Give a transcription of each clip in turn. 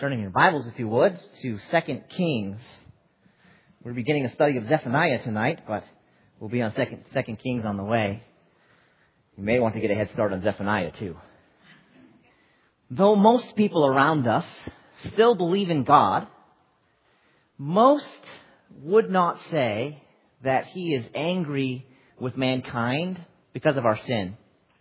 Turning your Bibles, if you would, to 2 Kings. We're beginning a study of Zephaniah tonight, but we'll be on 2 Kings on the way. You may want to get a head start on Zephaniah too. Though most people around us still believe in God, most would not say that He is angry with mankind because of our sin.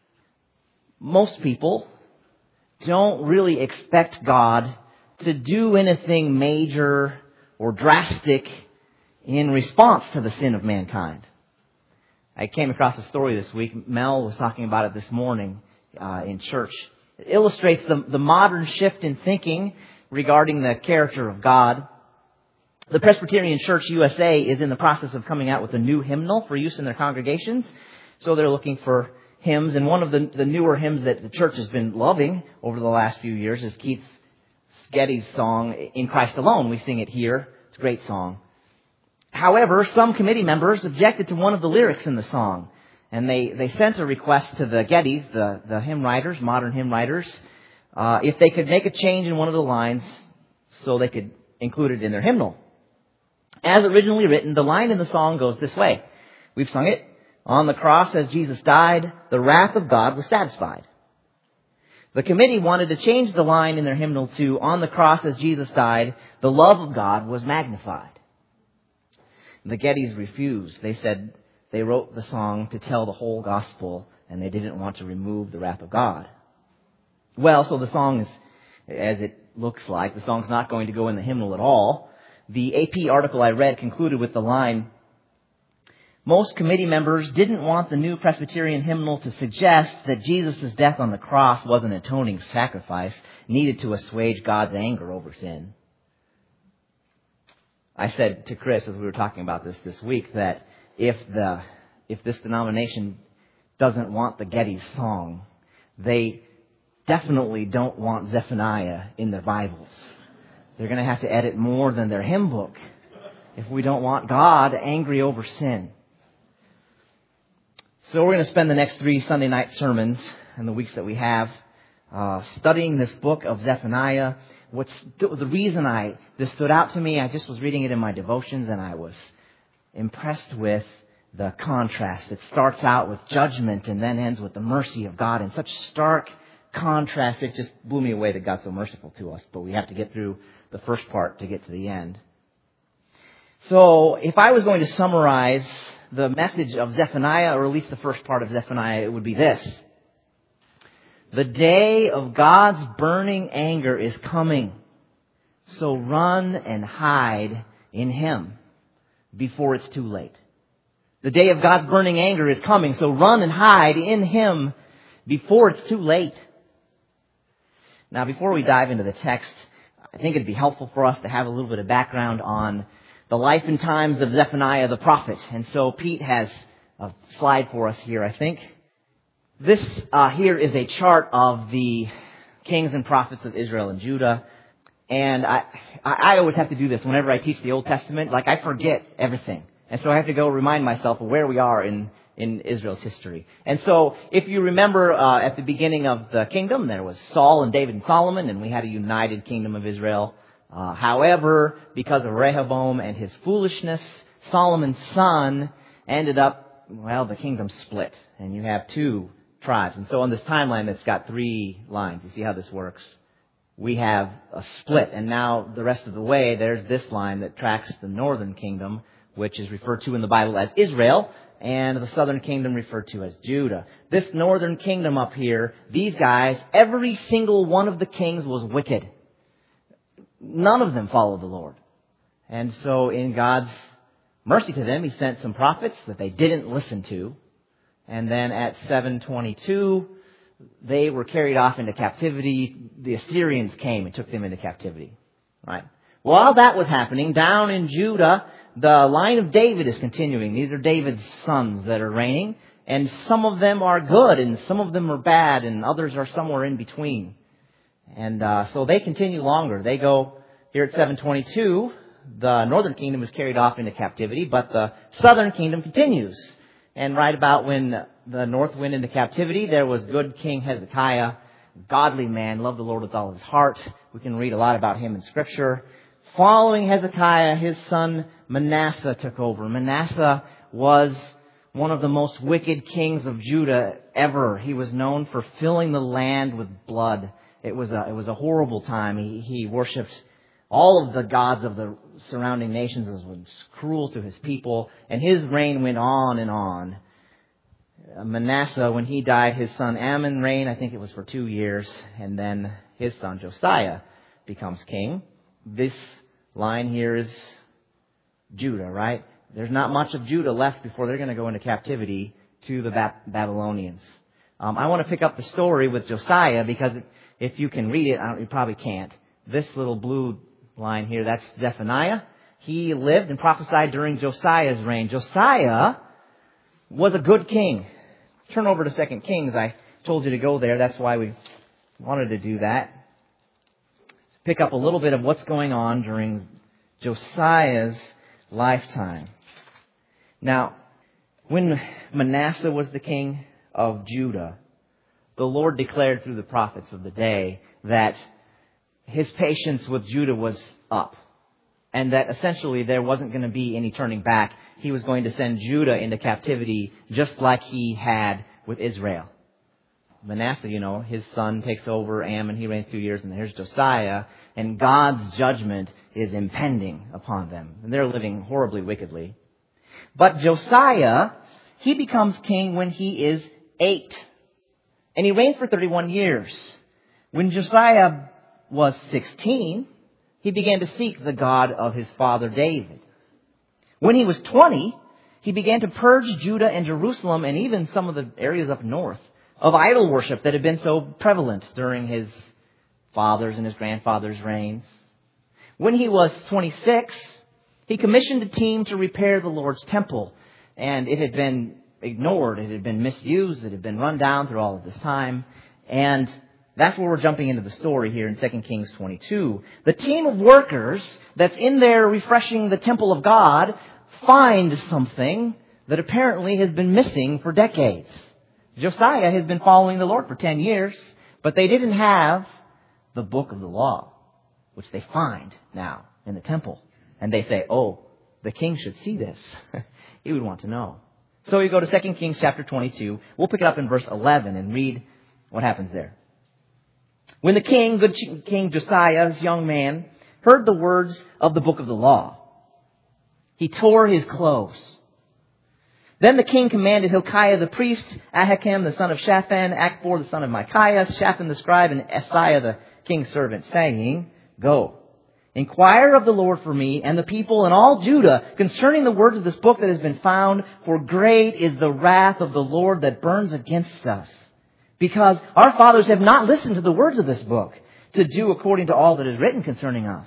Most people don't really expect God to do anything major or drastic in response to the sin of mankind. I came across a story this week. Mel was talking about it this morning in church. It illustrates the modern shift in thinking regarding the character of God. The Presbyterian Church USA is in the process of coming out with a new hymnal for use in their congregations. So they're looking for hymns. And one of the newer hymns that the church has been loving over the last few years is Keith Getty's song, In Christ Alone. We sing it here. It's a great song. However, some committee members objected to one of the lyrics in the song. And they sent a request to the Gettys, the hymn writers, modern hymn writers, if they could make a change in one of the lines so they could include it in their hymnal. As originally written, the line in the song goes this way. We've sung it. On the cross as Jesus died, the wrath of God was satisfied. The committee wanted to change the line in their hymnal to, on the cross as Jesus died, the love of God was magnified. The Gettys refused. They said they wrote the song to tell the whole gospel, and they didn't want to remove the wrath of God. Well, so the song is, as it looks like, the song's not going to go in the hymnal at all. The AP article I read concluded with the line, most committee members didn't want the new Presbyterian hymnal to suggest that Jesus' death on the cross was an atoning sacrifice needed to assuage God's anger over sin. I said to Chris as we were talking about this week that if this denomination doesn't want the Getty song, they definitely don't want Zephaniah in their Bibles. They're going to have to edit more than their hymn book if we don't want God angry over sin. So we're going to spend the next 3 Sunday night sermons in the weeks that we have studying this book of Zephaniah. The reason this stood out to me, I just was reading it in my devotions and I was impressed with the contrast. It starts out with judgment and then ends with the mercy of God in such stark contrast. It just blew me away that God's so merciful to us, but we have to get through the first part to get to the end. So if I was going to summarize the message of Zephaniah, or at least the first part of Zephaniah, it would be this. The day of God's burning anger is coming, so run and hide in Him before it's too late. The day of God's burning anger is coming, so run and hide in Him before it's too late. Now, before we dive into the text, I think it'd be helpful for us to have a little bit of background on the life and times of Zephaniah the prophet. And so Pete has a slide for us here, I think. This here is a chart of the kings and prophets of Israel and Judah. And I always have to do this whenever I teach the Old Testament. Like, I forget everything. And so I have to go remind myself of where we are in Israel's history. And so if you remember at the beginning of the kingdom, there was Saul and David and Solomon, and we had a united kingdom of Israel. However, because of Rehoboam and his foolishness, Solomon's son ended up, the kingdom split. And you have 2 tribes. And so on this timeline, it's got 3 lines. You see how this works? We have a split. And now the rest of the way, there's this line that tracks the northern kingdom, which is referred to in the Bible as Israel, and the southern kingdom referred to as Judah. This northern kingdom up here, these guys, every single one of the kings was wicked. None of them followed the Lord. And so in God's mercy to them, He sent some prophets that they didn't listen to. And then at 722, they were carried off into captivity. The Assyrians came and took them into captivity. Right? While that was happening, down in Judah, the line of David is continuing. These are David's sons that are reigning. And some of them are good and some of them are bad and others are somewhere in between. And so they continue longer. They go here at 722. The northern kingdom is carried off into captivity, but the southern kingdom continues. And right about when the north went into captivity, there was good King Hezekiah, godly man, loved the Lord with all his heart, We can read a lot about him in Scripture. Following Hezekiah, his son Manasseh took over. Manasseh was one of the most wicked kings of Judah ever. He was known for filling the land with blood. It was a horrible time. He worshipped all of the gods of the surrounding nations, was cruel to his people, and his reign went on and on. Manasseh, when he died, his son Amon reigned. I think it was for 2 years, and then his son Josiah becomes king. This line here is Judah, right? There's not much of Judah left before they're going to go into captivity to the Babylonians. I want to pick up the story with Josiah because if you can read it, you probably can't. This little blue line here, that's Zephaniah. He lived and prophesied during Josiah's reign. Josiah was a good king. Turn over to 2 Kings. I told you to go there. That's why we wanted to do that. Pick up a little bit of what's going on during Josiah's lifetime. Now, when Manasseh was the king of Judah, the Lord declared through the prophets of the day that his patience with Judah was up, and that essentially there wasn't going to be any turning back. He was going to send Judah into captivity just like he had with Israel. Manasseh, his son takes over Ammon. He reigns 2 years, and there's Josiah, and God's judgment is impending upon them. And they're living horribly wickedly. But Josiah, he becomes king when he is 8. And he reigns for 31 years. When Josiah was 16, he began to seek the God of his father David. When he was 20, he began to purge Judah and Jerusalem and even some of the areas up north of idol worship that had been so prevalent during his father's and his grandfather's reigns. When he was 26, he commissioned a team to repair the Lord's temple. And it had been ignored. It had been misused. It had been run down through all of this time. And that's where we're jumping into the story here in 2 Kings 22. The team of workers that's in there refreshing the temple of God find something that apparently has been missing for decades. Josiah has been following the Lord for 10 years, but they didn't have the book of the law, which they find now in the temple. And they say, the king should see this. He would want to know. So we go to 2 Kings chapter 22. We'll pick it up in verse 11 and read what happens there. When the king, good King Josiah, this young man, heard the words of the book of the law, he tore his clothes. Then the king commanded Hilkiah the priest, Ahikam the son of Shaphan, Akbor the son of Micaiah, Shaphan the scribe, and Asaiah the king's servant, saying, Go, inquire of the Lord for me and the people and all Judah concerning the words of this book that has been found, for great is the wrath of the Lord that burns against us, because our fathers have not listened to the words of this book to do according to all that is written concerning us.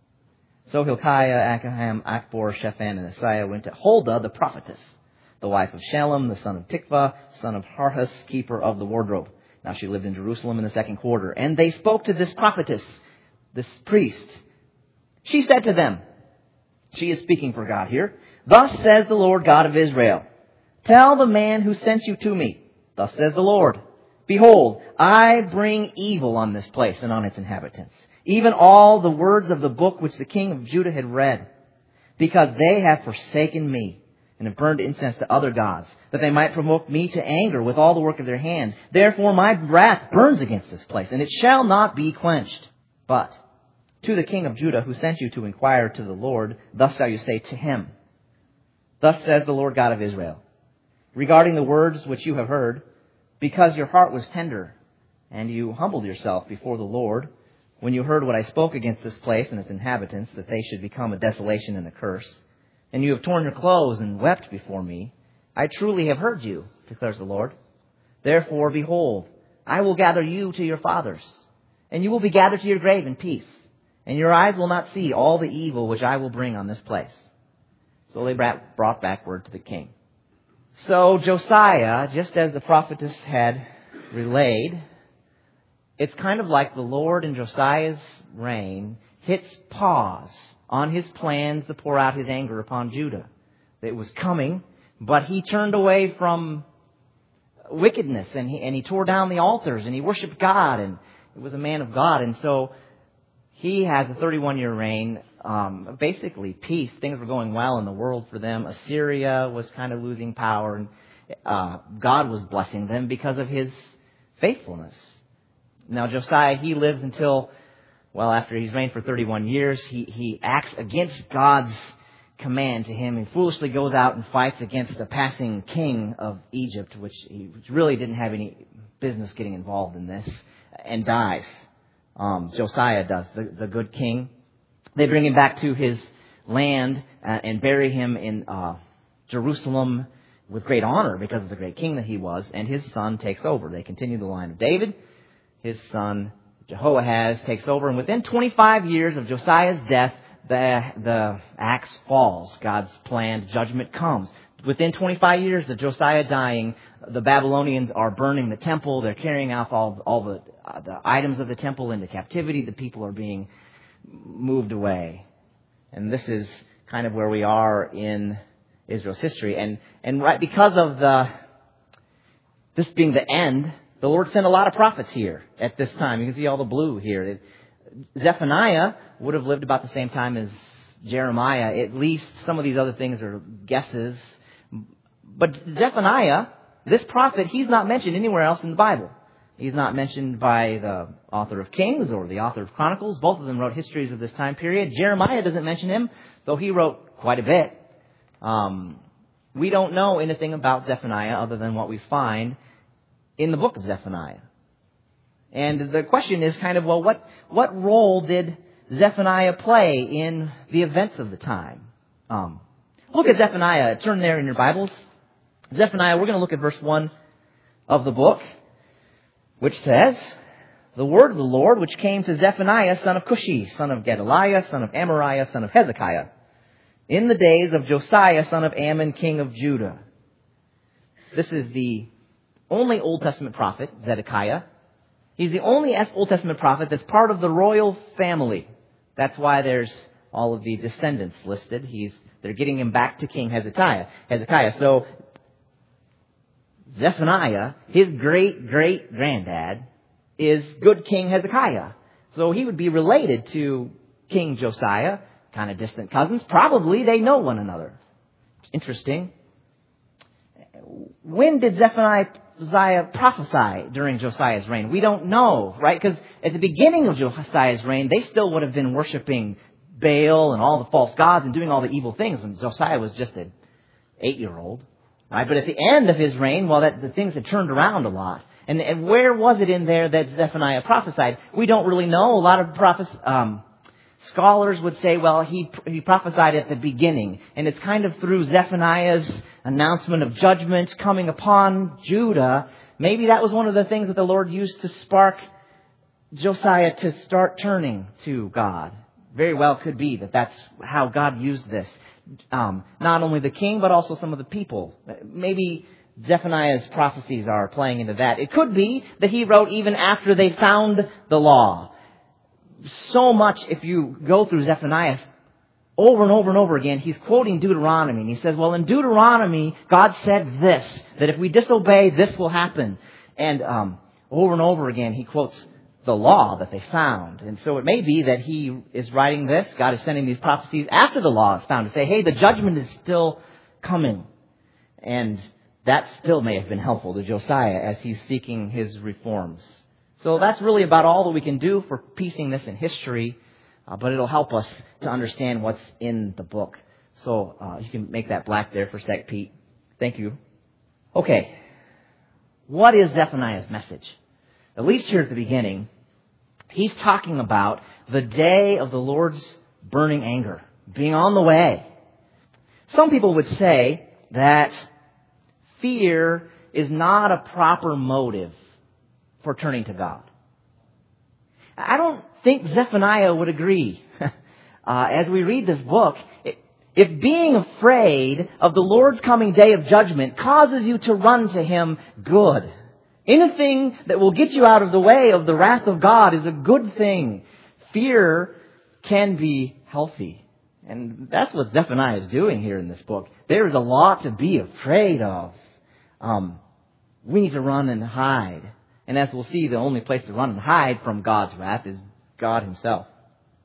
So Hilkiah, Ahikam, Akbor, Shaphan, and Asaiah went to Huldah the prophetess, the wife of Shallum, the son of Tikvah, son of Harhas, keeper of the wardrobe. Now she lived in Jerusalem in the 2nd quarter. And they spoke to this prophetess, this priest. She said to them, she is speaking for God here, Thus says the Lord God of Israel, Tell the man who sent you to me, Thus says the Lord, Behold, I bring evil on this place and on its inhabitants, even all the words of the book which the king of Judah had read, because they have forsaken me and have burned incense to other gods, that they might provoke me to anger with all the work of their hands. Therefore my wrath burns against this place, and it shall not be quenched. But to the king of Judah who sent you to inquire to the Lord, thus shall you say to him, Thus says the Lord God of Israel, regarding the words which you have heard, because your heart was tender, and you humbled yourself before the Lord, when you heard what I spoke against this place and its inhabitants, that they should become a desolation and a curse, and you have torn your clothes and wept before me, I truly have heard you, declares the Lord. Therefore, behold, I will gather you to your fathers, and you will be gathered to your grave in peace, and your eyes will not see all the evil which I will bring on this place. So they brought back word to the king. So Josiah, just as the prophetess had relayed, it's kind of like the Lord in Josiah's reign hits pause on his plans to pour out his anger upon Judah. It was coming, but he turned away from wickedness, and he tore down the altars, and he worshipped God, and it was a man of God. And so he has a 31-year reign, basically peace. Things were going well in the world for them. Assyria was kind of losing power, and God was blessing them because of his faithfulness. Now, Josiah, he lives until, well, after he's reigned for 31 years, he acts against God's command to him and foolishly goes out and fights against the passing king of Egypt, which he really didn't have any business getting involved in this, and dies. Josiah does, the good king. They bring him back to his land and bury him in Jerusalem with great honor because of the great king that he was, and his son takes over. They continue the line of David. His son Jehoahaz takes over, and within 25 years of Josiah's death, the axe falls. God's planned judgment comes. Within 25 years of Josiah dying, the Babylonians are burning the temple. They're carrying out all the items of the temple into captivity. The people are being moved away. And this is kind of where we are in Israel's history. And right because of this being the end, the Lord sent a lot of prophets here at this time. You can see all the blue here. Zephaniah would have lived about the same time as Jeremiah. At least some of these other things are guesses. But Zephaniah, this prophet, he's not mentioned anywhere else in the Bible. He's not mentioned by the author of Kings or the author of Chronicles. Both of them wrote histories of this time period. Jeremiah doesn't mention him, though he wrote quite a bit. We don't know anything about Zephaniah other than what we find in the book of Zephaniah. And the question is kind of, well, what role did Zephaniah play in the events of the time? Look at Zephaniah. Turn there in your Bibles. Zephaniah, we're going to look at verse 1 of the book, which says, "The word of the Lord which came to Zephaniah, son of Cushi, son of Gedaliah, son of Amariah, son of Hezekiah, in the days of Josiah, son of Ammon, king of Judah." This is the only Old Testament prophet, Zedekiah. He's the only Old Testament prophet that's part of the royal family. That's why there's all of the descendants listed. They're getting him back to King Hezekiah. So Zephaniah, his great-great-granddad, is good King Hezekiah. So he would be related to King Josiah, kind of distant cousins. Probably they know one another. It's interesting. When did Zephaniah prophesy during Josiah's reign? We don't know, right? Because at the beginning of Josiah's reign, they still would have been worshiping Baal and all the false gods and doing all the evil things when Josiah was just an 8-year-old. Right? But at the end of his reign, well, the things had turned around a lot. And where was it in there that Zephaniah prophesied? We don't really know. A lot of scholars would say, well, he prophesied at the beginning. And it's kind of through Zephaniah's announcement of judgment coming upon Judah. Maybe that was one of the things that the Lord used to spark Josiah to start turning to God. Very well could be that that's how God used this. Not only the king, but also some of the people. Maybe Zephaniah's prophecies are playing into that. It could be that he wrote even after they found the law. So much, if you go through Zephaniah, over and over and over again, he's quoting Deuteronomy. And he says, well, in Deuteronomy, God said this, that if we disobey, this will happen. And over and over again, he quotes the law that they found. And so it may be that he is writing this. God is sending these prophecies after the law is found to say, hey, the judgment is still coming. And that still may have been helpful to Josiah as he's seeking his reforms. So that's really about all that we can do for piecing this in history. But it'll help us to understand what's in the book. So you can make that black there for a sec, Pete. Thank you. Okay. What is Zephaniah's message? At least here at the beginning, he's talking about the day of the Lord's burning anger, being on the way. Some people would say that fear is not a proper motive for turning to God. I don't think Zephaniah would agree. As we read this book, if being afraid of the Lord's coming day of judgment causes you to run to Him, good. Anything that will get you out of the way of the wrath of God is a good thing. Fear can be healthy. And that's what Zephaniah is doing here in this book. There is a lot to be afraid of. We need to run and hide. And as we'll see, the only place to run and hide from God's wrath is God Himself.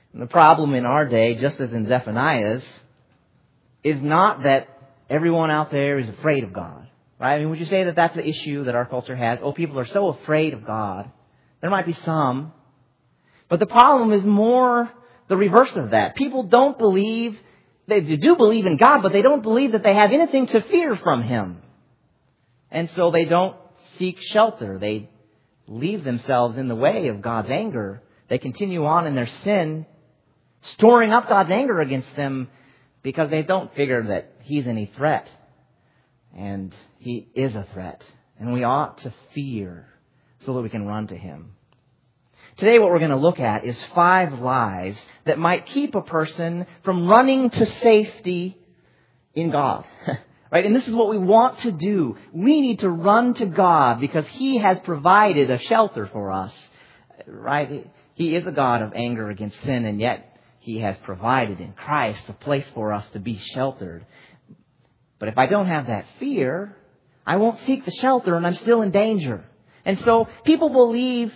And the problem in our day, just as in Zephaniah's, is not that everyone out there is afraid of God. Right? I mean, would you say that that's the issue that our culture has? Oh, people are so afraid of God. There might be some. But the problem is more the reverse of that. People don't believe, they do believe in God, but they don't believe that they have anything to fear from Him. And so they don't seek shelter. They leave themselves in the way of God's anger. They continue on in their sin, storing up God's anger against them because they don't figure that He's any threat. And He is a threat. And we ought to fear so that we can run to Him. Today what we're going to look at is 5 lies that might keep a person from running to safety in God. Right? And this is what we want to do. We need to run to God because He has provided a shelter for us. Right? He is a God of anger against sin, and yet He has provided in Christ a place for us to be sheltered. But if I don't have that fear, I won't seek the shelter and I'm still in danger. And so people believe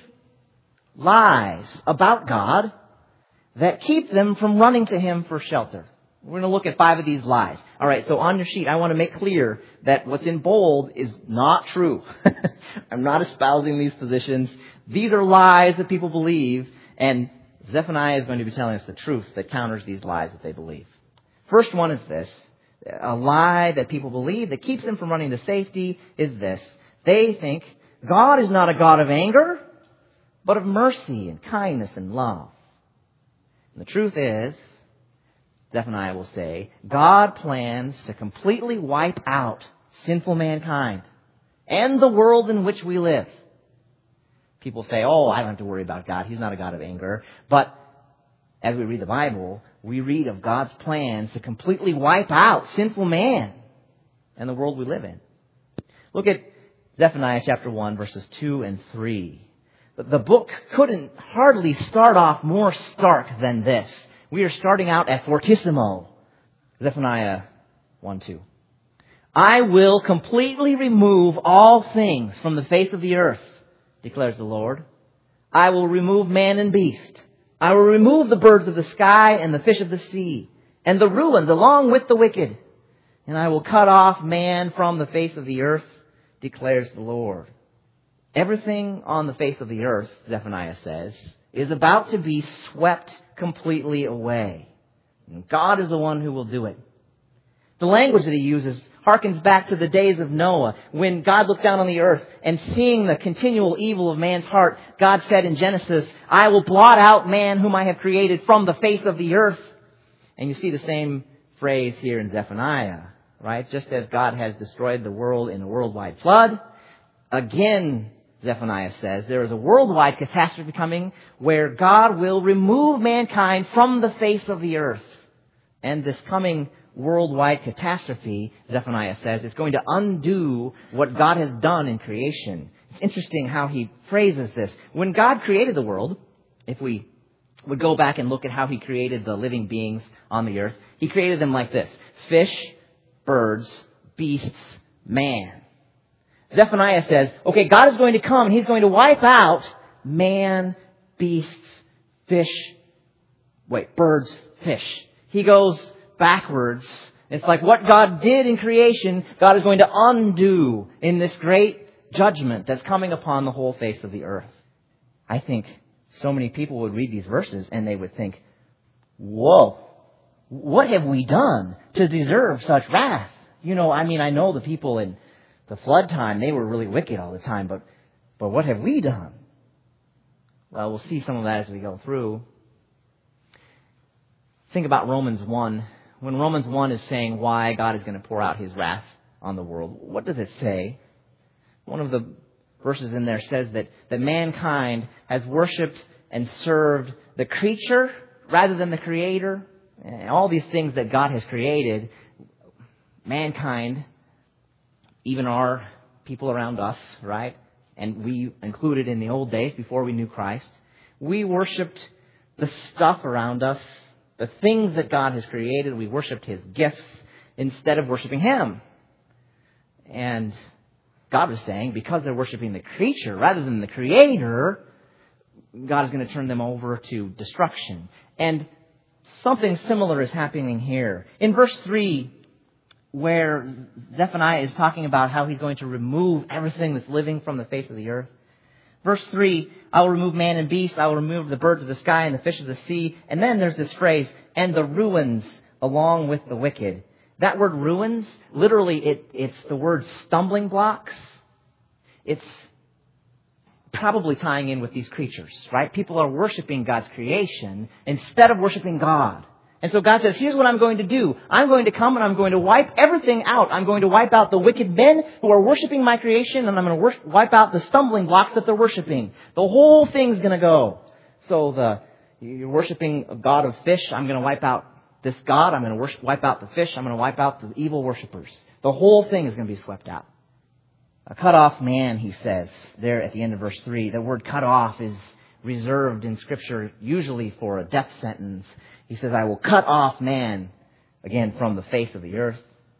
lies about God that keep them from running to Him for shelter. We're going to look at 5 of these lies. All right, so on your sheet, I want to make clear that what's in bold is not true. I'm not espousing these positions. These are lies that people believe, and Zephaniah is going to be telling us the truth that counters these lies that they believe. First one is this. A lie that people believe that keeps them from running to safety is this. They think God is not a God of anger, but of mercy and kindness and love. And the truth is, Zephaniah will say, God plans to completely wipe out sinful mankind and the world in which we live. People say, oh, I don't have to worry about God. He's not a God of anger. But as we read the Bible, we read of God's plans to completely wipe out sinful man and the world we live in. Look at Zephaniah chapter 1, verses 2 and 3. The book couldn't hardly start off more stark than this. We are starting out at fortissimo. Zephaniah 1:2. I will completely remove all things from the face of the earth, declares the Lord. I will remove man and beast. I will remove the birds of the sky and the fish of the sea, and the ruins along with the wicked. And I will cut off man from the face of the earth, declares the Lord. Everything on the face of the earth, Zephaniah says, is about to be swept completely away. And God is the one who will do it. The language that he uses harkens back to the days of Noah, when God looked down on the earth and seeing the continual evil of man's heart, God said in Genesis, I will blot out man whom I have created from the face of the earth. And you see the same phrase here in Zephaniah, right? Just as God has destroyed the world in a worldwide flood, again, Zephaniah says, there is a worldwide catastrophe coming where God will remove mankind from the face of the earth. And this coming worldwide catastrophe, Zephaniah says, is going to undo what God has done in creation. It's interesting how he phrases this. When God created the world, if we would go back and look at how he created the living beings on the earth, he created them like this: fish, birds, beasts, man. Zephaniah says, okay, God is going to come and he's going to wipe out man, beasts, birds, fish. He goes backwards. It's like what God did in creation, God is going to undo in this great judgment that's coming upon the whole face of the earth. I think so many people would read these verses and they would think, whoa, what have we done to deserve such wrath? I know the people in the flood time, they were really wicked all the time, but what have we done? Well, we'll see some of that as we go through. Think about Romans 1. When Romans 1 is saying why God is going to pour out his wrath on the world, what does it say? One of the verses in there says that mankind has worshipped and served the creature rather than the Creator. And all these things that God has created, mankind, even our people around us, right? And we included in the old days before we knew Christ. We worshipped the stuff around us, the things that God has created. We worshipped his gifts instead of worshiping him. And God was saying, because they're worshiping the creature rather than the Creator, God is going to turn them over to destruction. And something similar is happening here. In verse 3, where Zephaniah is talking about how he's going to remove everything that's living from the face of the earth. Verse 3, I will remove man and beast, I will remove the birds of the sky and the fish of the sea. And then there's this phrase, and the ruins along with the wicked. That word ruins, literally it's the word stumbling blocks. It's probably tying in with these creatures, right? People are worshiping God's creation instead of worshiping God. And so God says, here's what I'm going to do. I'm going to come and I'm going to wipe everything out. I'm going to wipe out the wicked men who are worshiping my creation, and I'm going to wipe out the stumbling blocks that they're worshiping. The whole thing's going to go. So you're worshiping a god of fish. I'm going to wipe out this god. I'm going to wipe out the fish. I'm going to wipe out the evil worshipers. The whole thing is going to be swept out. A cut off man, he says, there at the end of verse 3. The word cut off is reserved in Scripture usually for a death sentence. He says, I will cut off man, again, from the face of the earth.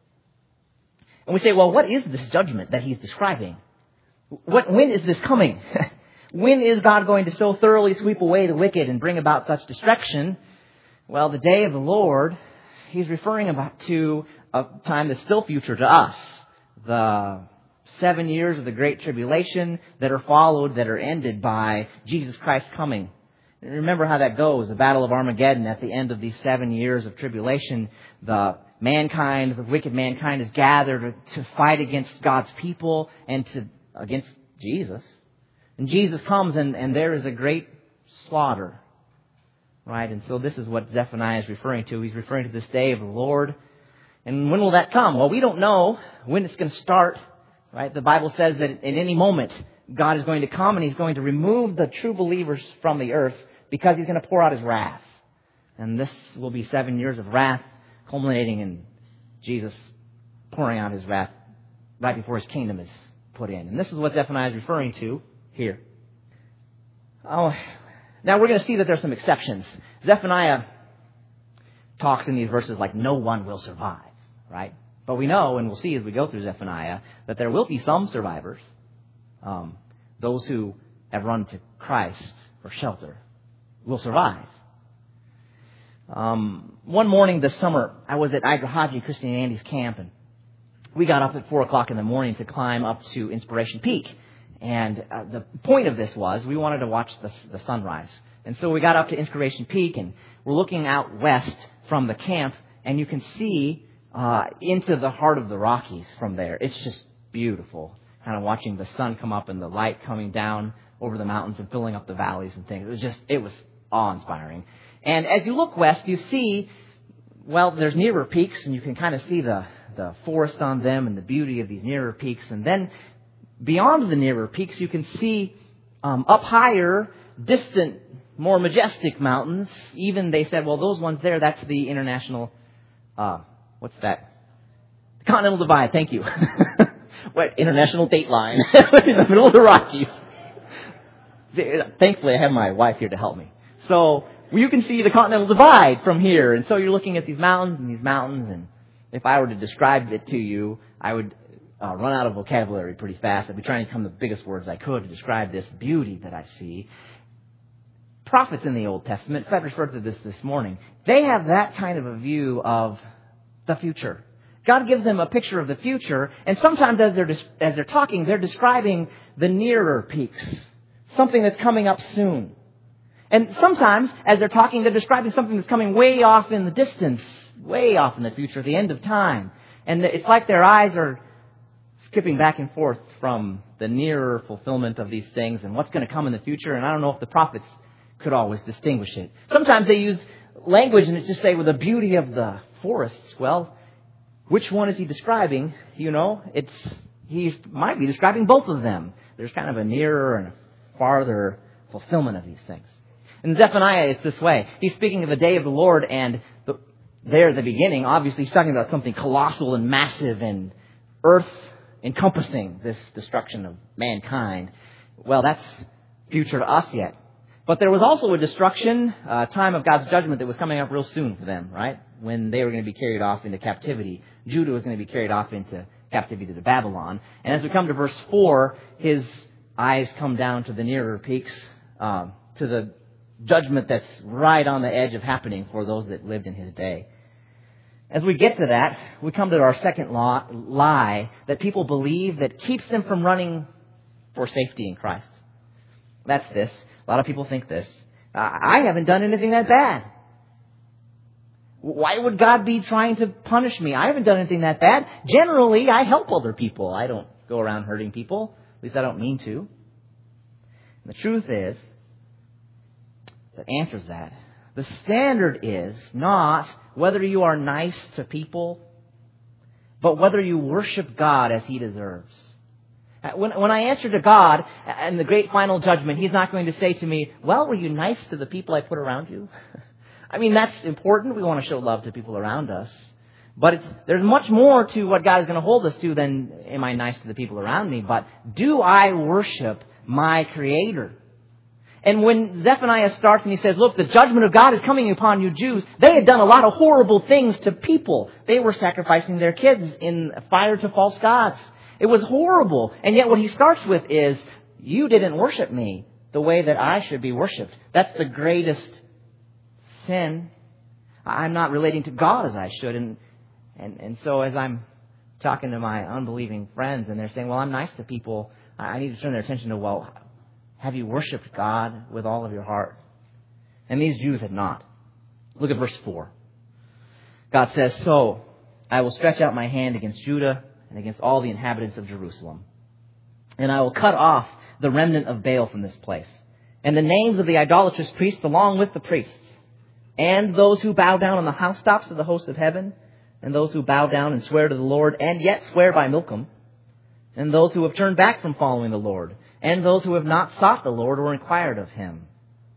And we say, well, what is this judgment that he's describing? When is this coming? When is God going to so thoroughly sweep away the wicked and bring about such destruction? Well, the day of the Lord, he's referring to a time that's still future to us. The 7 years of the Great Tribulation that are followed, that are ended by Jesus Christ coming. Remember how that goes. The Battle of Armageddon, at the end of these 7 years of tribulation, the wicked mankind is gathered to fight against God's people and against Jesus. And Jesus comes and there is a great slaughter. Right? And so this is what Zephaniah is referring to. He's referring to this day of the Lord. And when will that come? Well, we don't know when it's going to start. Right? The Bible says that at any moment God is going to come and He's going to remove the true believers from the earth, because He's going to pour out His wrath. And this will be 7 years of wrath, culminating in Jesus pouring out His wrath right before His kingdom is put in. And this is what Zephaniah is referring to here. Now we're going to see that there's some exceptions. Zephaniah talks in these verses like no one will survive, right? But we know, and we'll see as we go through Zephaniah, that there will be some survivors. Those who have run to Christ for shelter will survive. One morning this summer, I was at Igrahaji, Christy and Andy's camp, and we got up at 4 o'clock in the morning to climb up to Inspiration Peak. And the point of this was we wanted to watch the sunrise. And so we got up to Inspiration Peak, and we're looking out west from the camp, and you can see into the heart of the Rockies from there. It's just beautiful, kind of watching the sun come up and the light coming down over the mountains and filling up the valleys and things. It was awe-inspiring. And as you look west, you see, well, there's nearer peaks, and you can kind of see the forest on them and the beauty of these nearer peaks. And then beyond the nearer peaks, you can see up higher, distant, more majestic mountains. Even they said, well, those ones there, that's the international, what's that? The Continental Divide, thank you. What, international date line in the middle of the Rockies. Thankfully, I have my wife here to help me. So you can see the Continental Divide from here. And so you're looking at these mountains. And if I were to describe it to you, I would run out of vocabulary pretty fast. I'd be trying to come up with the biggest words I could to describe this beauty that I see. Prophets in the Old Testament, Fred referred to this morning, they have that kind of a view of the future. God gives them a picture of the future, and sometimes as they're talking, they're describing the nearer peaks, something that's coming up soon. And sometimes, as they're talking, they're describing something that's coming way off in the distance, way off in the future, the end of time. And it's like their eyes are skipping back and forth from the nearer fulfillment of these things and what's going to come in the future. And I don't know if the prophets could always distinguish it. Sometimes they use language and it just say, well, the beauty of the forests. Well, which one is he describing? You know, he might be describing both of them. There's kind of a nearer and a farther fulfillment of these things. In Zephaniah, it's this way. He's speaking of the day of the Lord, and there at the beginning, obviously, he's talking about something colossal and massive and earth-encompassing, this destruction of mankind. Well, that's future to us yet. But there was also a destruction, a time of God's judgment that was coming up real soon for them, right? When they were going to be carried off into captivity. Judah was going to be carried off into captivity to Babylon. And as we come to verse 4, his eyes come down to the nearer peaks. to the judgment that's right on the edge of happening for those that lived in his day. As we get to that, we come to our second lie that people believe that keeps them from running for safety in Christ. That's this. A lot of people think this. I haven't done anything that bad. Why would God be trying to punish me? I haven't done anything that bad. Generally, I help other people. I don't go around hurting people. At least I don't mean to. And the truth is, that answers that. The standard is not whether you are nice to people, but whether you worship God as He deserves. When I answer to God in the great final judgment, He's not going to say to me, well, were you nice to the people I put around you? I mean, that's important. We want to show love to people around us. But there's much more to what God is going to hold us to than am I nice to the people around me, but do I worship my Creator? And when Zephaniah starts and he says, look, the judgment of God is coming upon you Jews, they had done a lot of horrible things to people. They were sacrificing their kids in fire to false gods. It was horrible. And yet what he starts with is, you didn't worship me the way that I should be worshipped. That's the greatest sin. I'm not relating to God as I should. And so as I'm talking to my unbelieving friends and they're saying, well, I'm nice to people, I need to turn their attention to, well, have you worshipped God with all of your heart? And these Jews had not. Look at verse 4. God says, so I will stretch out my hand against Judah and against all the inhabitants of Jerusalem. And I will cut off the remnant of Baal from this place, and the names of the idolatrous priests along with the priests, and those who bow down on the housetops of the host of heaven, and those who bow down and swear to the Lord, and yet swear by Milcom, and those who have turned back from following the Lord, and those who have not sought the Lord or inquired of Him.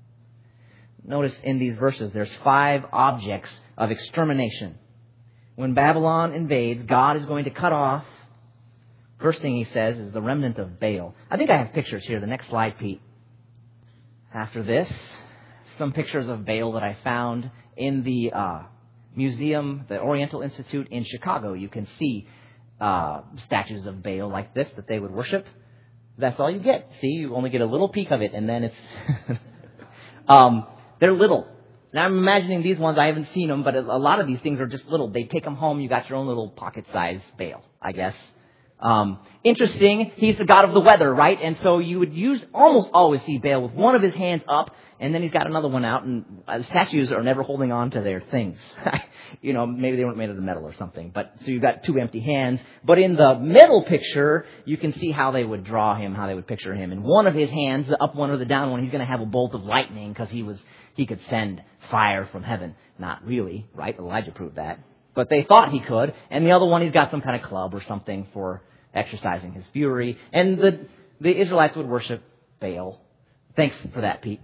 Notice in these verses, there's 5 objects of extermination. When Babylon invades, God is going to cut off. First thing He says is the remnant of Baal. I think I have pictures here. The next slide, Pete. After this, some pictures of Baal that I found in the museum, the Oriental Institute in Chicago. You can see statues of Baal like this that they would worship. That's all you get. See, you only get a little peek of it, and then it's... they're little. Now, I'm imagining these ones, I haven't seen them, but a lot of these things are just little. They take them home, you got your own little pocket-sized Baal, I guess. Interesting, he's the god of the weather, right? And so you would almost always see Baal with one of his hands up, and then he's got another one out, and the statues are never holding on to their things. Maybe they weren't made of metal or something. But so you've got 2 empty hands. But in the middle picture, you can see how they would draw him, how they would picture him. In one of his hands, the up one or the down one, he's going to have a bolt of lightning because he could send fire from heaven. Not really, right? Elijah proved that. But they thought he could. And the other one, he's got some kind of club or something for exercising his fury. And the Israelites would worship Baal. Thanks for that, Pete.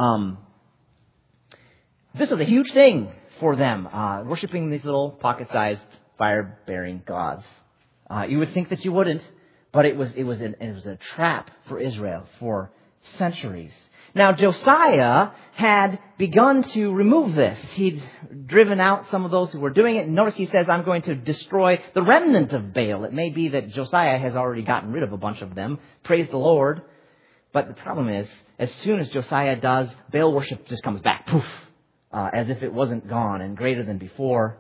This was a huge thing for them, worshiping these little pocket-sized fire-bearing gods. You would think that you wouldn't, but it was a trap for Israel for centuries. Now, Josiah had begun to remove this. He'd driven out some of those who were doing it. And notice he says, I'm going to destroy the remnant of Baal. It may be that Josiah has already gotten rid of a bunch of them. Praise the Lord. But the problem is, as soon as Josiah does, Baal worship just comes back, poof, as if it wasn't gone and greater than before,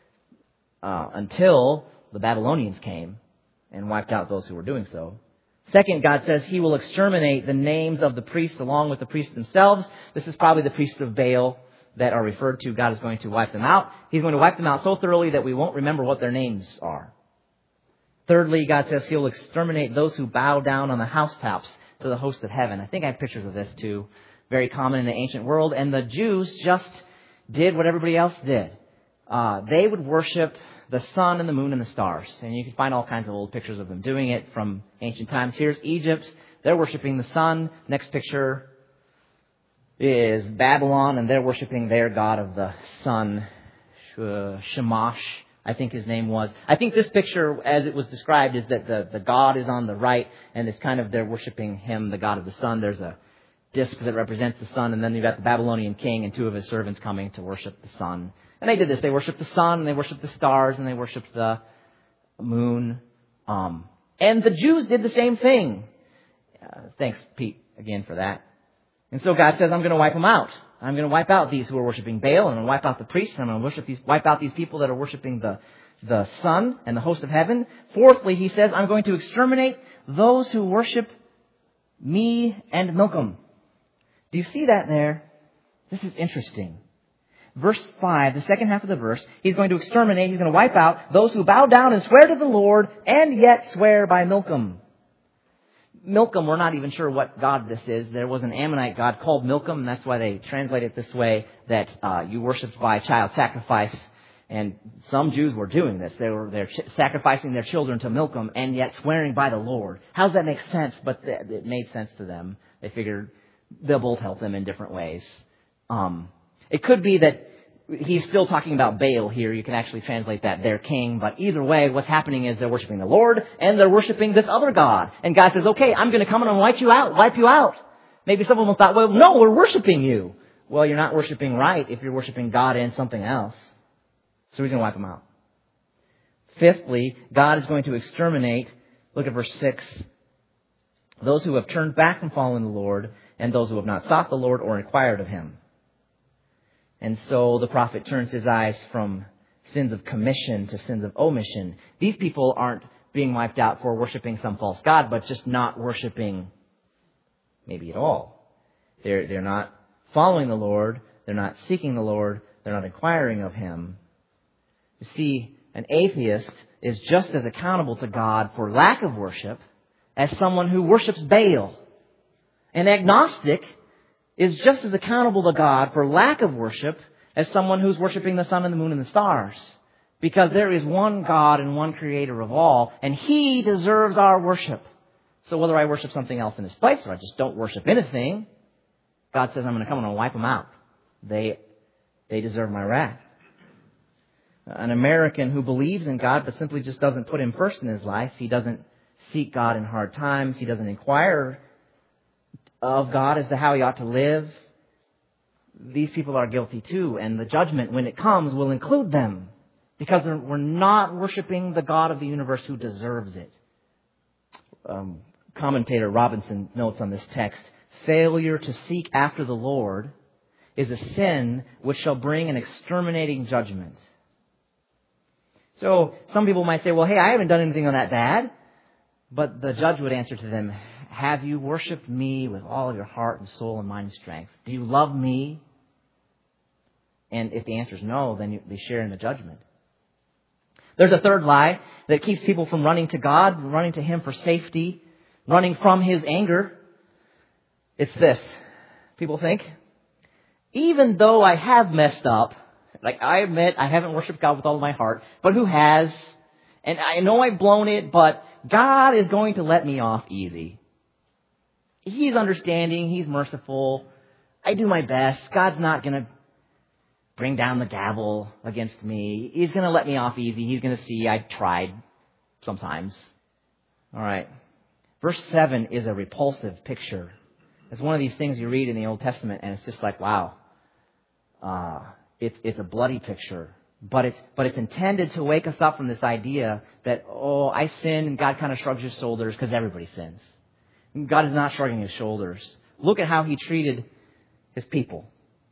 until the Babylonians came and wiped out those who were doing so. Second, God says He will exterminate the names of the priests along with the priests themselves. This is probably the priests of Baal that are referred to. God is going to wipe them out. He's going to wipe them out so thoroughly that we won't remember what their names are. Thirdly, God says He'll exterminate those who bow down on the housetops to the host of heaven. I think I have pictures of this too. Very common in the ancient world. And the Jews just did what everybody else did. They would worship the sun and the moon and the stars. And you can find all kinds of old pictures of them doing it from ancient times. Here's Egypt. They're worshiping the sun. Next picture is Babylon, and they're worshiping their god of the sun, Shamash, I think his name was. I think this picture, as it was described, is that the god is on the right, and it's kind of they're worshiping him, the god of the sun. There's a disc that represents the sun, and then you've got the Babylonian king and 2 of his servants coming to worship the sun. And they did this. They worshipped the sun, and they worshipped the stars, and they worshipped the moon. And the Jews did the same thing. Thanks, Pete, again for that. And so God says, I'm going to wipe them out. I'm going to wipe out these who are worshiping Baal, and I'm going to wipe out the priests, and I'm going to wipe out these people that are worshiping the sun and the host of heaven. Fourthly, he says, I'm going to exterminate those who worship me and Milcom. Do you see that there? This is interesting. Verse 5, the second half of the verse, he's going to exterminate, he's going to wipe out those who bow down and swear to the Lord and yet swear by Milcom. Milcom, we're not even sure what god this is. There was an Ammonite god called Milcom, and that's why they translate it this way, that you worshipped by child sacrifice. And some Jews were doing this. They're sacrificing their children to Milcom and yet swearing by the Lord. How does that make sense? But it made sense to them. They figured they'll both help them in different ways. It could be that he's still talking about Baal here. You can actually translate that their king. But either way, what's happening is they're worshiping the Lord and they're worshiping this other god. And God says, okay, I'm going to come and wipe you out. Maybe some of them thought, well, no, we're worshiping you. Well, you're not worshiping right if you're worshiping God and something else. So he's going to wipe them out. Fifthly, God is going to exterminate, look at verse 6, those who have turned back from following the Lord and those who have not sought the Lord or inquired of him. And so the prophet turns his eyes from sins of commission to sins of omission. These people aren't being wiped out for worshiping some false god, but just not worshiping maybe at all. They're not following the Lord. They're not seeking the Lord. They're not inquiring of him. You see, an atheist is just as accountable to God for lack of worship as someone who worships Baal. An agnostic is just as accountable to God for lack of worship as someone who's worshiping the sun and the moon and the stars. Because there is one God and one creator of all, and he deserves our worship. So whether I worship something else in his place or I just don't worship anything, God says I'm going to come and wipe them out. They deserve my wrath. An American who believes in God but simply just doesn't put him first in his life, he doesn't seek God in hard times, he doesn't inquire of God as to how he ought to live, these people are guilty too. And the judgment, when it comes, will include them. Because we're not worshiping the God of the universe who deserves it. Commentator Robinson notes on this text, failure to seek after the Lord is a sin which shall bring an exterminating judgment. So some people might say, well, hey, I haven't done anything on that bad. But the judge would answer to them, have you worshipped me with all of your heart and soul and mind and strength? Do you love me? And if the answer is no, then they share in the judgment. There's a third lie that keeps people from running to God, running to him for safety, running from his anger. It's this. People think, even though I have messed up, like I admit I haven't worshipped God with all of my heart, but who has? And I know I've blown it, but God is going to let me off easy. He's understanding. He's merciful. I do my best. God's not going to bring down the gavel against me. He's going to let me off easy. He's going to see I tried sometimes. All right. Verse 7 is a repulsive picture. It's one of these things you read in the Old Testament, and it's just like, wow. It's a bloody picture. But it's intended to wake us up from this idea that, oh, I sin, and God kind of shrugs his shoulders because everybody sins. God is not shrugging his shoulders. Look at how he treated his people.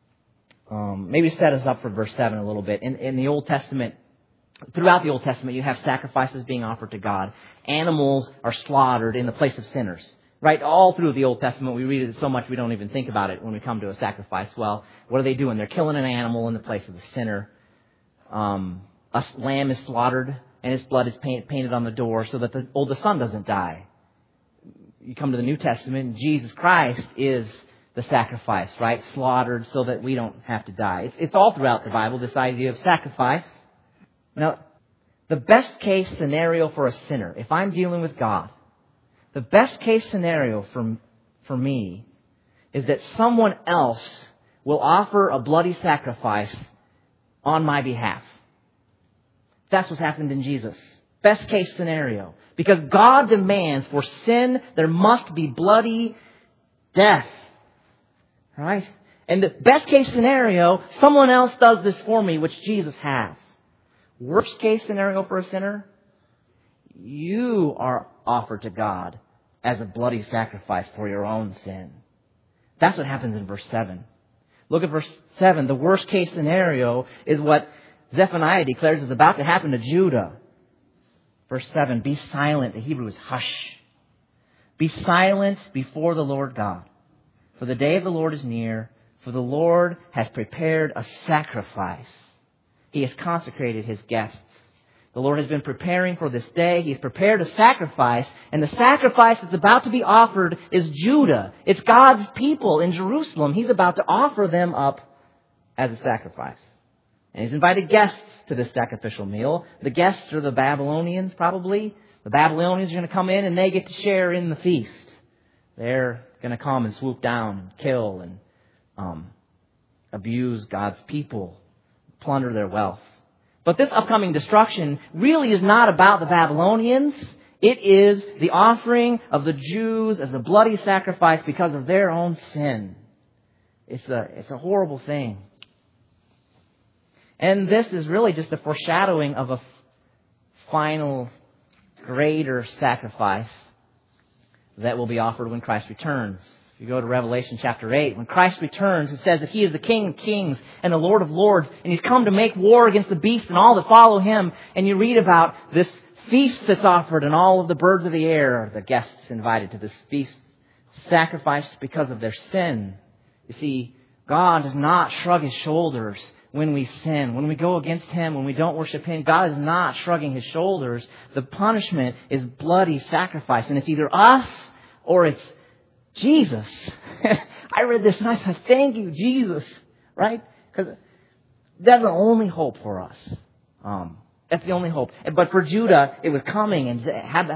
Maybe set us up for verse 7 a little bit. In the Old Testament, throughout the Old Testament, you have sacrifices being offered to God. Animals are slaughtered in the place of sinners. Right? All through the Old Testament, we read it so much we don't even think about it when we come to a sacrifice. Well, what are they doing? They're killing an animal in the place of the sinner. A lamb is slaughtered and its blood is painted on the door so that the oldest son doesn't die. You come to the New Testament, and Jesus Christ is the sacrifice, right? Slaughtered so that we don't have to die. It's all throughout the Bible, this idea of sacrifice. Now, the best case scenario for a sinner, if I'm dealing with God, the best case scenario for me is that someone else will offer a bloody sacrifice on my behalf. That's what's happened in Jesus. Best case scenario. Because God demands for sin, there must be bloody death. Right? And the best case scenario, someone else does this for me, which Jesus has. Worst case scenario for a sinner, you are offered to God as a bloody sacrifice for your own sin. That's what happens in verse 7. Look at verse 7. The worst case scenario is what Zephaniah declares is about to happen to Judah. Verse 7, be silent. The Hebrew is hush. Be silent before the Lord God. For the day of the Lord is near. For the Lord has prepared a sacrifice. He has consecrated His guests. The Lord has been preparing for this day. He's prepared a sacrifice. And the sacrifice that's about to be offered is Judah. It's God's people in Jerusalem. He's about to offer them up as a sacrifice. And He's invited guests to this sacrificial meal. The guests are the Babylonians, probably. The Babylonians are going to come in and they get to share in the feast. They're going to come and swoop down and kill and abuse God's people, plunder their wealth. But this upcoming destruction really is not about the Babylonians. It is the offering of the Jews as a bloody sacrifice because of their own sin. It's a horrible thing. And this is really just a foreshadowing of a final, greater sacrifice that will be offered when Christ returns. If you go to Revelation chapter 8, when Christ returns, it says that He is the King of kings and the Lord of lords, and He's come to make war against the beast and all that follow Him. And you read about this feast that's offered, and all of the birds of the air are the guests invited to this feast, sacrificed because of their sin. You see, God does not shrug His shoulders when we sin, when we go against Him, when we don't worship Him. God is not shrugging His shoulders. The punishment is bloody sacrifice, and it's either us or it's Jesus. I read this and I said, thank you, Jesus. Right? Because that's the only hope for us. That's the only hope. But for Judah, it was coming. And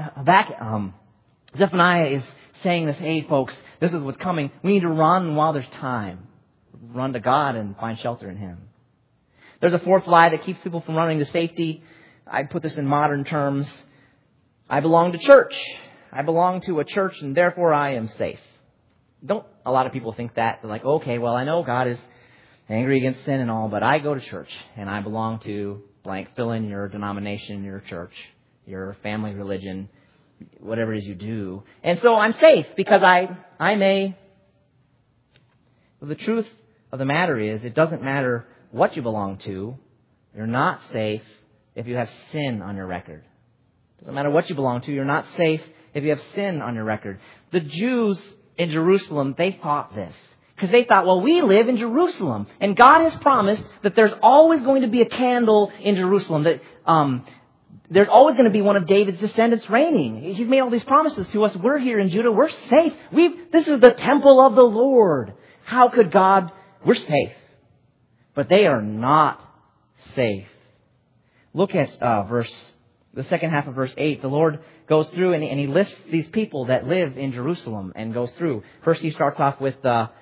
Zephaniah is saying this, hey folks, this is what's coming. We need to run while there's time. Run to God and find shelter in Him. There's a fourth lie that keeps people from running to safety. I put this in modern terms. I belong to church. I belong to a church and therefore I am safe. Don't a lot of people think that? They're like, okay, well, I know God is angry against sin and all, but I go to church and I belong to blank, fill in your denomination, your church, your family religion, whatever it is you do. And so I'm safe because I may. Well, the truth of the matter is it doesn't matter what you belong to. You're not safe if you have sin on your record. It doesn't matter what you belong to. You're not safe if you have sin on your record. The Jews in Jerusalem, they thought this. Because they thought, well, we live in Jerusalem. And God has promised that there's always going to be a candle in Jerusalem. That there's always going to be one of David's descendants reigning. He's made all these promises to us. We're here in Judah. We're safe. This is the temple of the Lord. How could God... We're safe. But they are not safe. Look at the second half of verse 8. The Lord goes through and He lists these people that live in Jerusalem and goes through. First He starts off with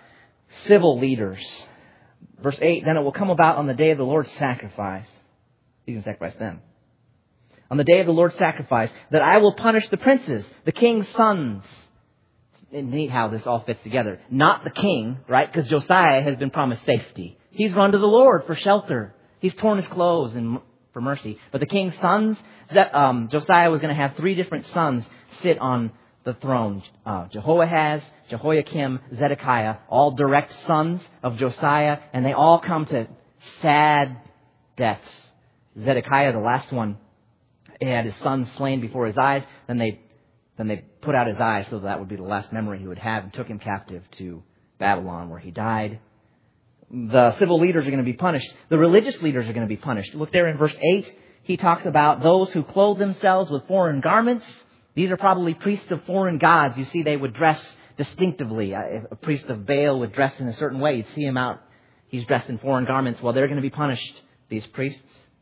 civil leaders. Verse 8, then it will come about on the day of the Lord's sacrifice. He's going to sacrifice them. On the day of the Lord's sacrifice, that I will punish the princes, the king's sons. It's neat how this all fits together. Not the king, right? Because Josiah has been promised safety. He's run to the Lord for shelter. He's torn his clothes for mercy. But the king's sons, Josiah was going to have 3 different sons sit on the throne. Jehoahaz, Jehoiakim, Zedekiah, all direct sons of Josiah, and they all come to sad deaths. Zedekiah, the last one, he had his sons slain before his eyes. Then they put out his eyes, so that would be the last memory he would have, and took him captive to Babylon, where he died. The civil leaders are going to be punished. The religious leaders are going to be punished. Look there in verse 8. He talks about those who clothe themselves with foreign garments. These are probably priests of foreign gods. You see, they would dress distinctively. A priest of Baal would dress in a certain way. You'd see him out. He's dressed in foreign garments. Well, they're going to be punished, these priests.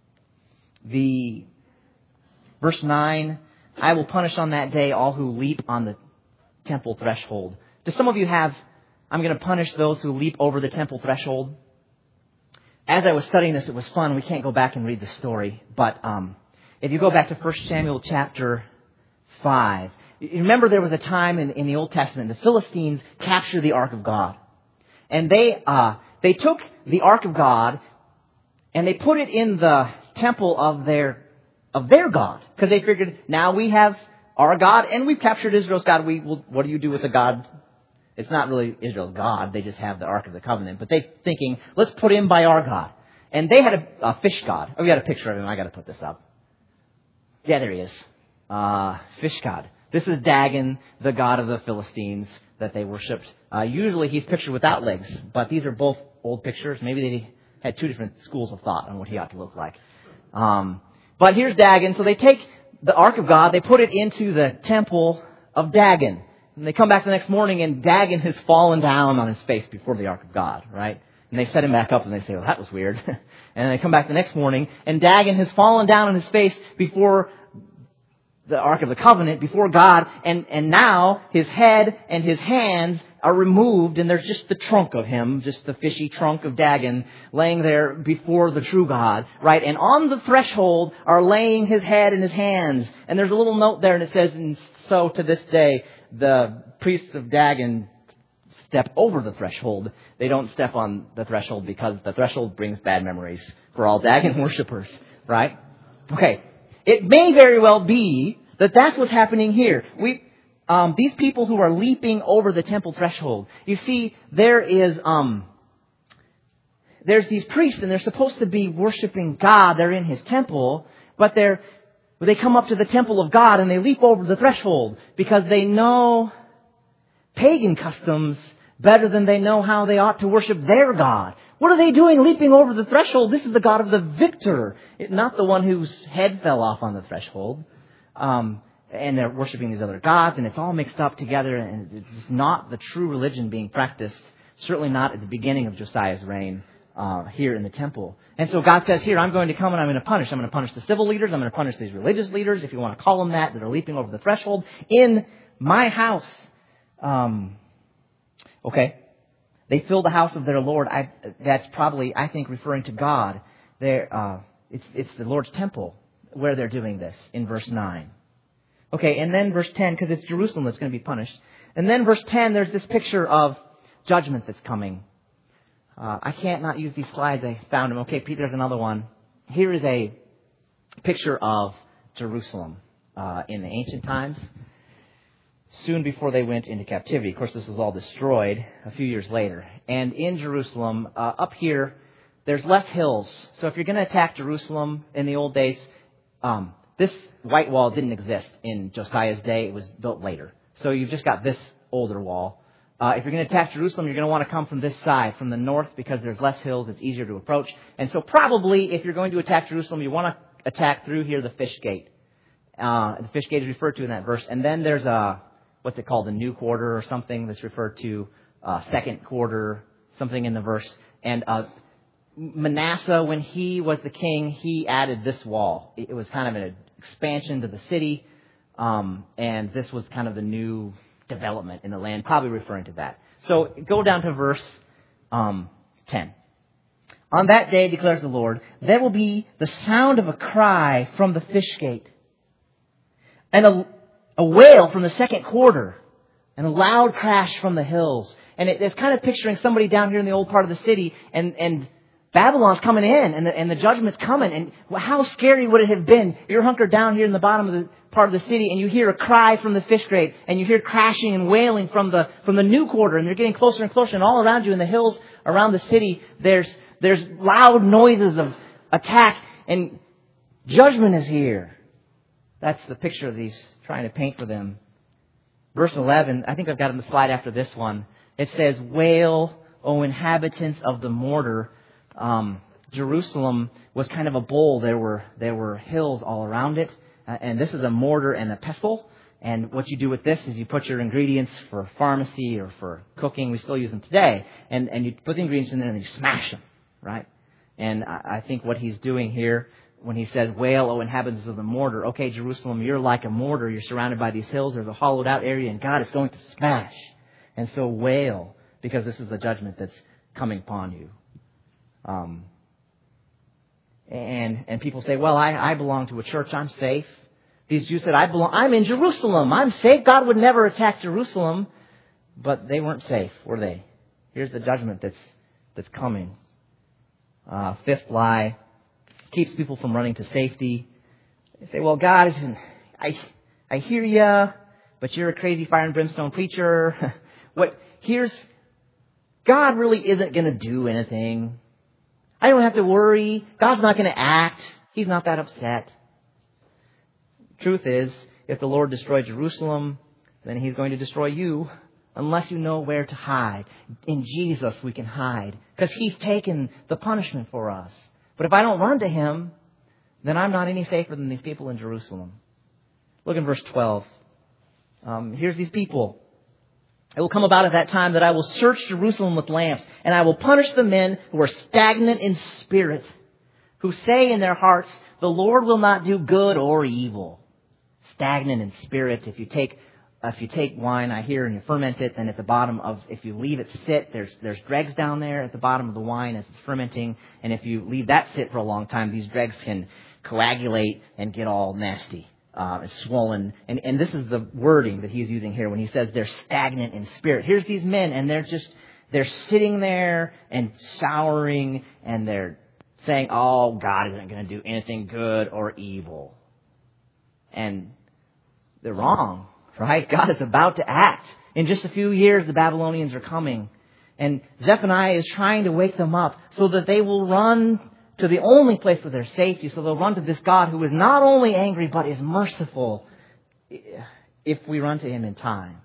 Verse 9, I will punish on that day all who leap on the temple threshold. Do some of you have, I'm going to punish those who leap over the temple threshold? As I was studying this, it was fun. We can't go back and read the story. But if you go back to 1 Samuel chapter 5, you remember there was a time in the Old Testament, the Philistines captured the Ark of God. And they took the Ark of God and they put it in the temple of their God. Because they figured, now we have our God and we've captured Israel's God. What do you do with the God It's not really Israel's God. They just have the Ark of the Covenant. But they're thinking, let's put him by our God. And they had a fish god. Oh, we got a picture of him. I got to put this up. Yeah, there he is. Fish god. This is Dagon, the god of the Philistines that they worshipped. Usually he's pictured without legs, but these are both old pictures. Maybe they had two different schools of thought on what he ought to look like. But here's Dagon. So they take the Ark of God, they put it into the temple of Dagon. And they come back the next morning and Dagon has fallen down on his face before the Ark of God, right? And they set him back up and they say, well, that was weird. And they come back the next morning and Dagon has fallen down on his face before the Ark of the Covenant, before God. And now his head and his hands are removed and there's just the trunk of him, just the fishy trunk of Dagon laying there before the true God, right? And on the threshold are laying his head and his hands. And there's a little note there and it says, and so to this day, the priests of Dagon step over the threshold. They don't step on the threshold because the threshold brings bad memories for all Dagon worshipers, right? Okay. It may very well be that that's what's happening here. These people who are leaping over the temple threshold. You see, there's these priests and they're supposed to be worshiping God. They're in his temple, but they come up to the temple of God and they leap over the threshold because they know pagan customs better than they know how they ought to worship their God. What are they doing leaping over the threshold? This is the God of the victor, not the one whose head fell off on the threshold. And they're worshiping these other gods, and it's all mixed up together, and it's not the true religion being practiced, certainly not at the beginning of Josiah's reign here in the temple. And so God says here, I'm going to come and I'm going to punish. I'm going to punish the civil leaders. I'm going to punish these religious leaders, if you want to call them that are leaping over the threshold in my house. Okay. They fill the house of their Lord. That's probably, I think, referring to God. It's the Lord's temple where they're doing this in verse 9. Okay, and then verse 10, because it's Jerusalem that's going to be punished. And then verse 10, there's this picture of judgment that's coming. I can't not use these slides. I found them. Okay, Pete, there's another one. Here is a picture of Jerusalem in the ancient times, soon before they went into captivity. Of course, this was all destroyed a few years later. And in Jerusalem, up here, there's less hills. So if you're going to attack Jerusalem in the old days, this white wall didn't exist in Josiah's day. It was built later. So you've just got this older wall. If you're going to attack Jerusalem, you're going to want to come from this side, from the north, because there's less hills. It's easier to approach. And so probably, if you're going to attack Jerusalem, you want to attack through here, the fish gate. The fish gate is referred to in that verse. And then there's what's it called, the new quarter or something that's referred to, second quarter, something in the verse. And Manasseh, when he was the king, he added this wall. It was kind of an expansion to the city, and this was kind of the new development in the land, probably referring to that. So go down to verse 10. On that day, declares the Lord, there will be the sound of a cry from the fish gate, and a wail from the second quarter, and a loud crash from the hills. And it's kind of picturing somebody down here in the old part of the city, and Babylon's coming in, and the judgment's coming. And how scary would it have been? You're hunkered down here in the bottom of the part of the city, and you hear a cry from the fish gate, and you hear crashing and wailing from the new quarter, and they're getting closer and closer. And all around you in the hills around the city, there's loud noises of attack, and judgment is here. That's the picture of these trying to paint for them. Verse 11, I think I've got it on the slide after this one. It says, wail, O inhabitants of the mortar. Jerusalem was kind of a bowl. There were hills all around it. And this is a mortar and a pestle. And what you do with this is you put your ingredients for pharmacy or for cooking. We still use them today. And you put the ingredients in there and you smash them, right? And I think what he's doing here when he says, wail, O inhabitants of the mortar. Okay, Jerusalem, you're like a mortar. You're surrounded by these hills. There's a hollowed out area, and God is going to smash. And so wail, because this is the judgment that's coming upon you. And people say, well, I belong to a church. I'm safe. These Jews said, I'm in Jerusalem. I'm safe. God would never attack Jerusalem. But they weren't safe, were they? Here's the judgment that's coming. Fifth lie. Keeps people from running to safety. They say, well, God, I hear you, but you're a crazy fire and brimstone preacher. God really isn't going to do anything. I don't have to worry. God's not going to act. He's not that upset. Truth is, if the Lord destroyed Jerusalem, then He's going to destroy you unless you know where to hide. In Jesus we can hide because He's taken the punishment for us. But if I don't run to Him, then I'm not any safer than these people in Jerusalem. Look in verse 12. Here's these people. It will come about at that time that I will search Jerusalem with lamps, and I will punish the men who are stagnant in spirit, who say in their hearts, the Lord will not do good or evil. Stagnant in spirit. If you take wine, I hear, and you ferment it, then at the bottom if you leave it sit, there's dregs down there at the bottom of the wine as it's fermenting, and if you leave that sit for a long time, these dregs can coagulate and get all nasty. It's swollen. And this is the wording that he's using here when he says they're stagnant in spirit. Here's these men, and they're sitting there and souring, and they're saying, oh, God isn't going to do anything good or evil. And they're wrong, right? God is about to act. In just a few years, the Babylonians are coming. And Zephaniah is trying to wake them up so that they will run to the only place where there's safety. So they'll run to this God who is not only angry, but is merciful if we run to Him in time.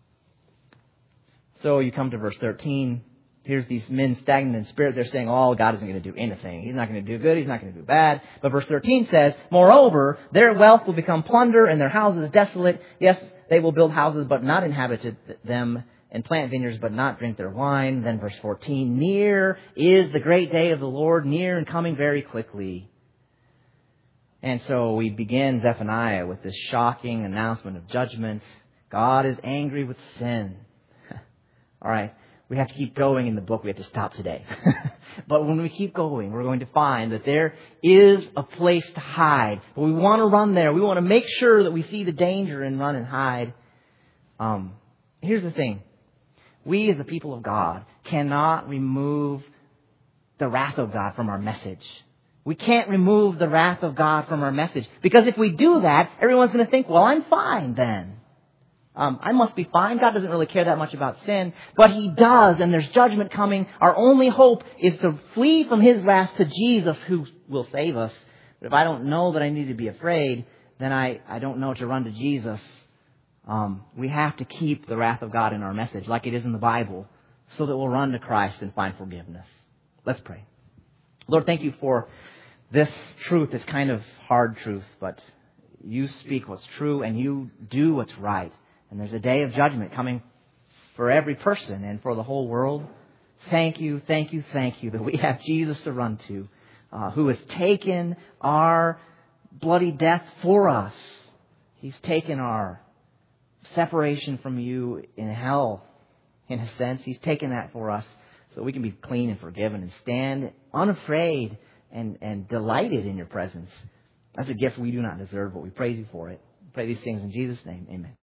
So you come to verse 13. Here's these men stagnant in spirit. They're saying, oh, God isn't going to do anything. He's not going to do good. He's not going to do bad. But verse 13 says, moreover, their wealth will become plunder and their houses desolate. Yes, they will build houses, but not inhabit them, and plant vineyards, but not drink their wine. Then verse 14, near is the great day of the Lord, near and coming very quickly. And so we begin Zephaniah with this shocking announcement of judgment. God is angry with sin. All right. We have to keep going in the book. We have to stop today. But when we keep going, we're going to find that there is a place to hide. But we want to run there. We want to make sure that we see the danger and run and hide. Here's the thing. We as the people of God cannot remove the wrath of God from our message. We can't remove the wrath of God from our message. Because if we do that, everyone's going to think, well, I'm fine then. I must be fine. God doesn't really care that much about sin. But He does, and there's judgment coming. Our only hope is to flee from His wrath to Jesus, who will save us. But if I don't know that I need to be afraid, then I don't know to run to Jesus. We have to keep the wrath of God in our message, like it is in the Bible, so that we'll run to Christ and find forgiveness. Let's pray. Lord, thank You for this truth. It's kind of hard truth, but You speak what's true and You do what's right. And there's a day of judgment coming for every person and for the whole world. Thank You that we have Jesus to run to, who has taken our bloody death for us. He's taken our separation from You in hell, in a sense. He's taken that for us so we can be clean and forgiven and stand unafraid and delighted in Your presence. That's a gift we do not deserve, but we praise You for it. We pray these things in Jesus' name. Amen.